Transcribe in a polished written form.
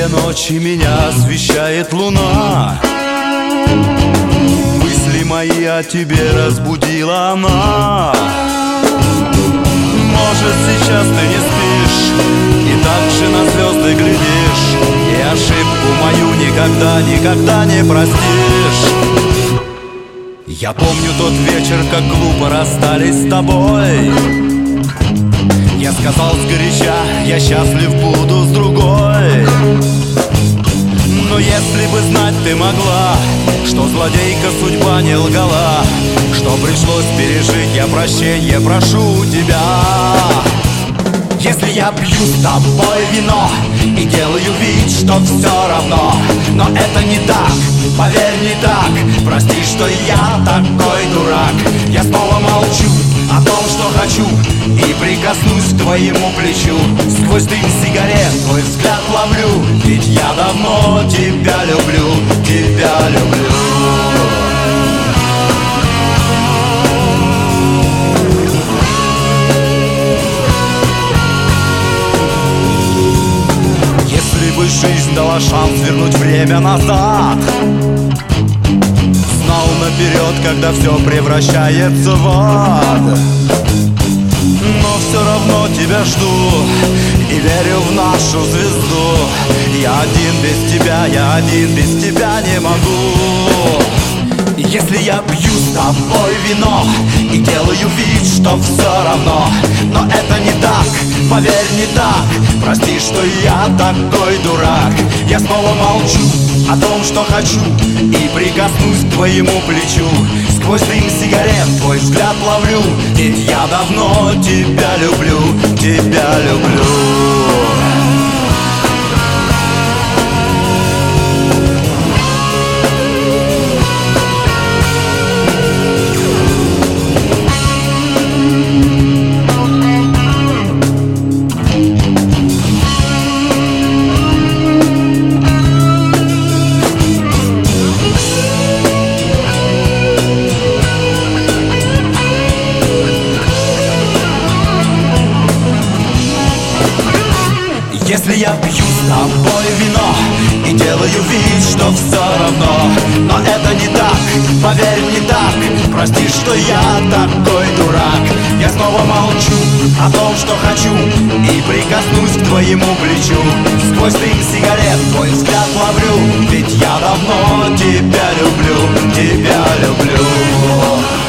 темные ночи меня освещает луна. Мысли мои о тебе разбудила она. Может, сейчас ты не спишь и так же на звезды глядишь, и ошибку мою никогда, никогда не простишь. Я помню тот вечер, как глупо расстались с тобой. Я сказал сгоряча, я счастлив буду с другой. Но если бы знать ты могла, что злодейка судьба не лгала, что пришлось пережить, я прощенье прошу у тебя. Если я пью с тобой вино и делаю вид, что все равно, но это не так, поверь, не так. Прости, что я такой дурак. Я снова молчу о том, что хочу, и прикоснусь к твоему плечу. Сквозь дым сигарет твой взгляд ловлю, ведь я давно тебя люблю, тебя люблю. Жизнь дала шанс вернуть время назад, знал наперед, когда все превращается в ад. Но все равно тебя жду и верю в нашу звезду. Я один без тебя, я один без тебя не могу. Если я пью с тобой вино и делаю вид, что все равно, но это не так, поверь, не так. Прости, что я такой дурак. Я снова молчу о том, что хочу, и прикоснусь к твоему плечу. Сквозь дым сигарет твой взгляд ловлю, ведь я давно тебя люблю, тебя люблю. Если я пью с тобой вино и делаю вид, что все равно, но это не так, поверь, не так. Прости, что я такой дурак. Я снова молчу о том, что хочу, и прикоснусь к твоему плечу. Сквозь дым сигарет твой взгляд ловлю, ведь я давно тебя люблю, тебя люблю.